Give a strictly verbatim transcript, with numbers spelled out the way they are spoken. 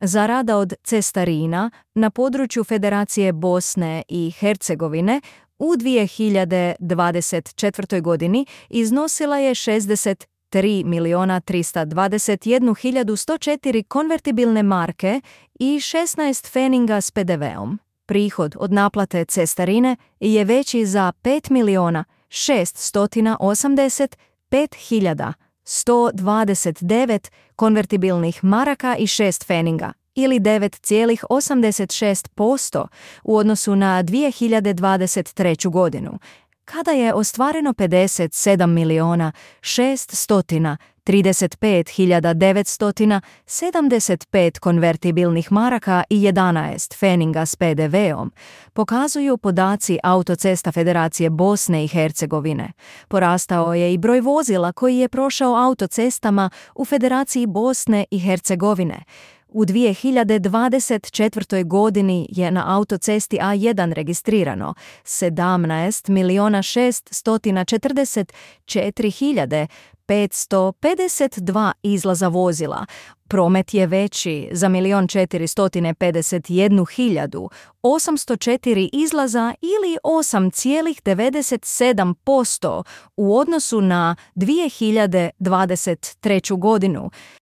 Zarada od cestarina na području Federacije Bosne i Hercegovine u dvije hiljade dvadeset četvrtoj. godini iznosila je šezdeset tri milijuna trista dvadeset jednu hiljadu sto četiri konvertibilne marke i šesnaest pfenninga s pe de veom. Prihod od naplate cestarine je veći za pet milijuna šeststo osamdeset pet hiljada sto dvadeset devet konvertibilnih maraka i šest pfenninga, ili devet zarez osamdeset šest posto u odnosu na dvije hiljade dvadeset treću. godinu, kada je ostvareno pedeset sedam milijuna šeststo trideset pet hiljada devetsto sedamdeset pet konvertibilnih maraka i jedanaest pfenninga s pe de veom, pokazuju podaci Autocesta Federacije Bosne i Hercegovine. Porastao je i broj vozila koji je prošao autocestama u Federaciji Bosne i Hercegovine. U dvije hiljade dvadeset četvrtoj. godini je na autocesti A jedan registrirano sedamnaest milijuna šeststo četrdeset četiri hiljade petsto pedeset dva izlaza vozila. Promet je veći za milion četiristo pedeset jednu hiljadu osamsto četiri izlaza ili osam zarez devedeset sedam posto u odnosu na dvije hiljade dvadeset treću. godinu.